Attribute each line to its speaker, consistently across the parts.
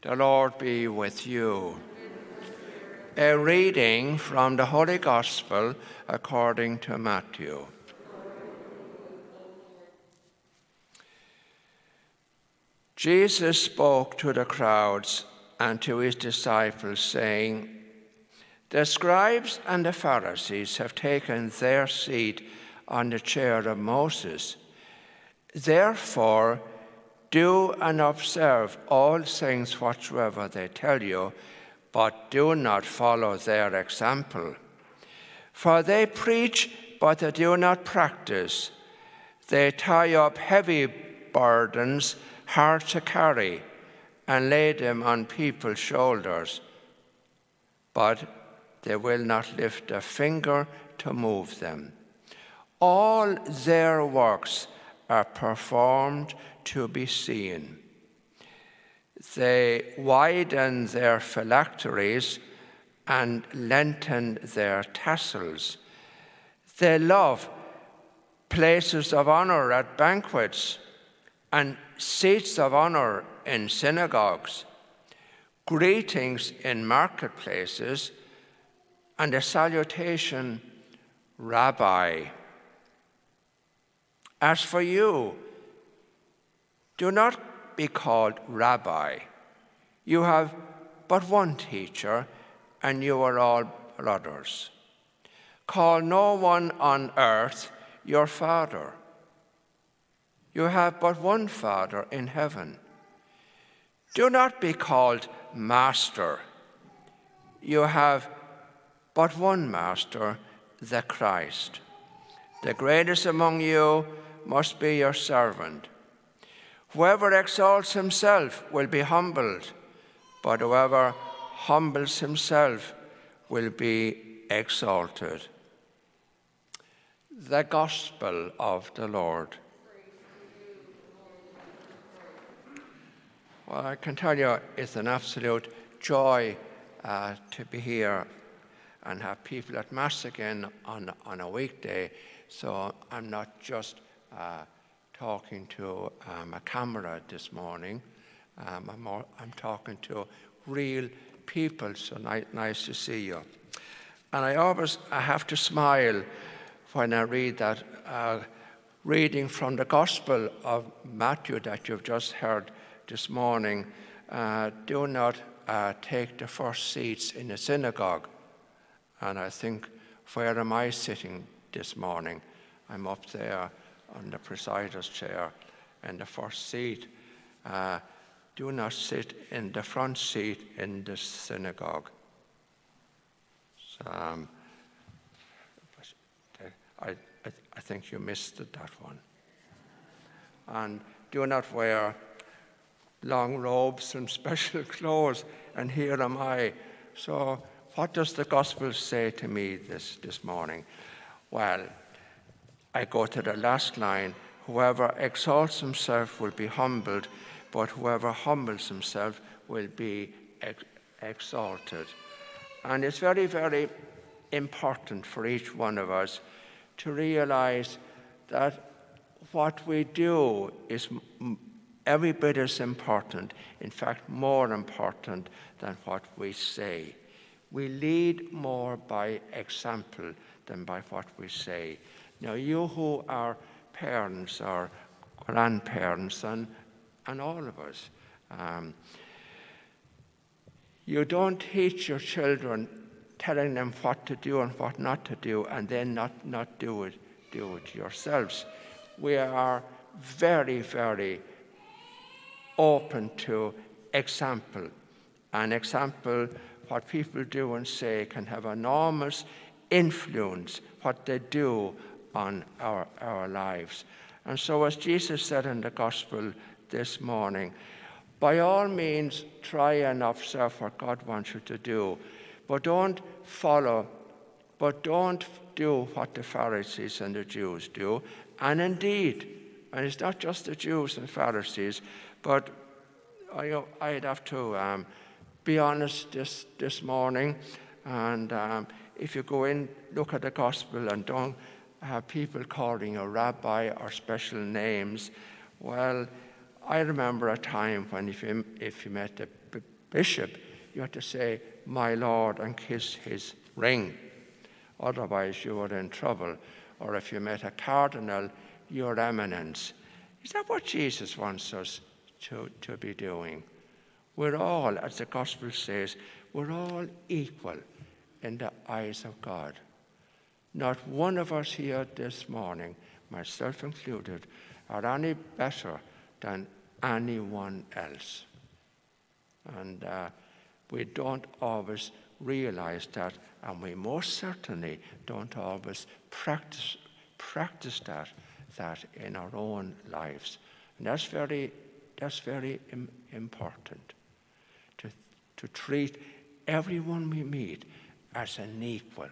Speaker 1: The Lord be with you. A reading from the Holy Gospel according to Matthew. Jesus spoke to the crowds and to his disciples, saying, "The scribes and the Pharisees have taken their seat on the chair of Moses. Therefore, do and observe all things whatsoever they tell you, but do not follow their example. For they preach, but they do not practice. They tie up heavy burdens, hard to carry, and lay them on people's shoulders, but they will not lift a finger to move them. All their works are performed to be seen. They widen their phylacteries and lengthen their tassels. They love places of honor at banquets and seats of honor in synagogues, greetings in marketplaces, and a salutation, 'Rabbi.' As for you, do not be called Rabbi. You have but one teacher, and you are all brothers. Call no one on earth your father. You have but one Father in heaven. Do not be called Master. You have but one Master, the Christ. The greatest among you must be your servant. Whoever exalts himself will be humbled, but whoever humbles himself will be exalted." The Gospel of the Lord. Well, I can tell you it's an absolute joy to be here and have people at Mass again on a weekday. So I'm not just talking to a camera this morning. I'm talking to real people, so nice to see you. And I have to smile when I read that reading from the Gospel of Matthew that you've just heard this morning. Do not take the first seats in the synagogue. And I think, where am I sitting this morning? I'm up there on the presider's chair in the first seat. Do not sit in the front seat in the synagogue. So, I think you missed that one. And do not wear long robes and special clothes, and here am I. So what does the Gospel say to me this morning? Well, I go to the last line. Whoever exalts himself will be humbled, but whoever humbles himself will be exalted. And it's very, very important for each one of us to realize that what we do is every bit as important, in fact, more important than what we say. We lead more by example than by what we say. Now, you who are parents or grandparents, and all of us, you don't teach your children telling them what to do and what not to do, and then not do it yourselves. We are very, very open to example. An example, what people do and say, can have enormous influence, what they do on our lives. And so, as Jesus said in the Gospel this morning, by all means try and observe what God wants you to do, but don't do what the Pharisees and the Jews do. And indeed, and it's not just the Jews and Pharisees, but I'd have to be honest this morning. And if you go in, look at the Gospel and don't have people calling you rabbi or special names, well, I remember a time when if you met the bishop, you have to say, my Lord, and kiss his ring. Otherwise, you are in trouble. Or if you met a cardinal, your eminence. Is that what Jesus wants us to be doing? We're all, as the gospel says, we're all equal in the eyes of God. Not one of us here this morning, myself included, are any better than anyone else. And we don't always realize that, and we most certainly don't always practice that in our own lives. And that's very important, to treat everyone we meet as an equal.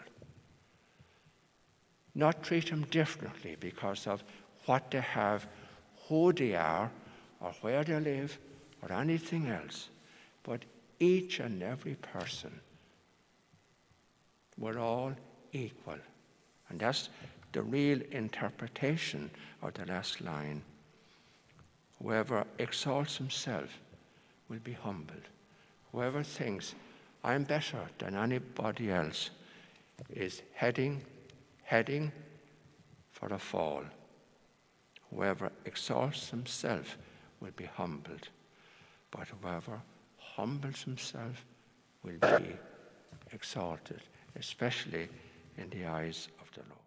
Speaker 1: Not treat them differently because of what they have, who they are, or where they live, or anything else. But each and every person, we're all equal. And that's the real interpretation of the last line. Whoever exalts himself will be humbled. Whoever thinks, I'm better than anybody else, is heading for a fall. Whoever exalts himself will be humbled, but whoever humbles himself will be exalted, especially in the eyes of the Lord.